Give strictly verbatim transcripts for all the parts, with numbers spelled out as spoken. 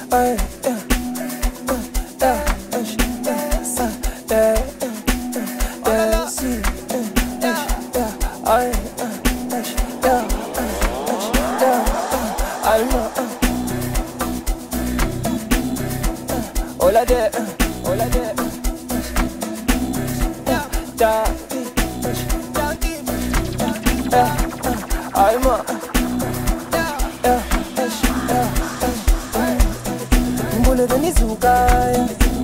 ay, yeah, yeah, yeah, yeah, see, yeah, ay, yeah, yeah, I know. Hola there, hola there, yeah, yeah, yeah, I'm a, yeah, yeah, mbule venizukaya,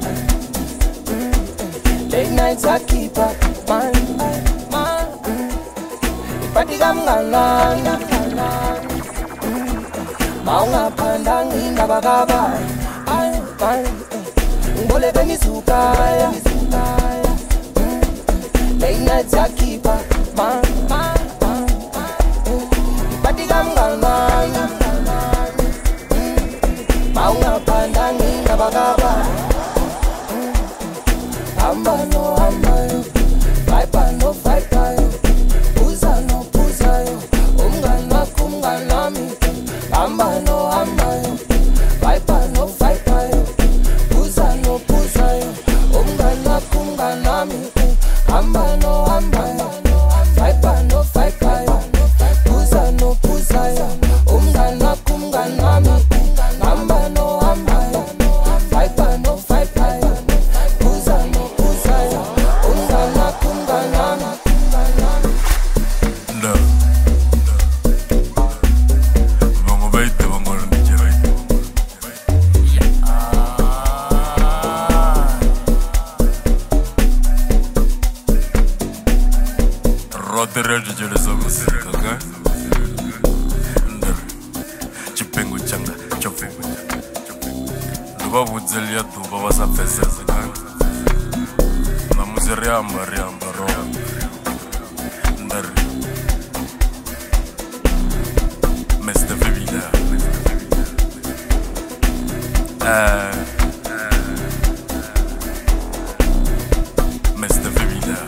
late nights I keep up, man, man, ipati kamngalana, maungaphandangi nabakaba, ay, man, mbule venizukaya, late nights I keep up, man, man, man, ipati kamngalana, maungaphandangi nabakaba. Amba no amba yo, viper no viper yo, puza no puza yo, umgana kumgana mi. Amba no amba yo, viper no viper yo, puza no puza yo, umgana kumgana mi. Amba no amba yo, viper no viper yo, puza no puza yo, umgana kumgana mi. Amba no amba yo, viper no viper yo. Rote reje jere so musika ka ndar chipengu changa chofe duba budzelia duba wasa pezeza ka na muzeri amba riamba ro ndar mesta vida eh mesta vida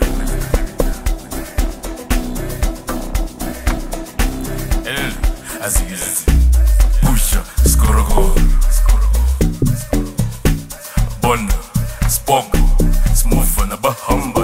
Aziz, puxa, skorogo, Bona, Spock, Smooth na bahamba.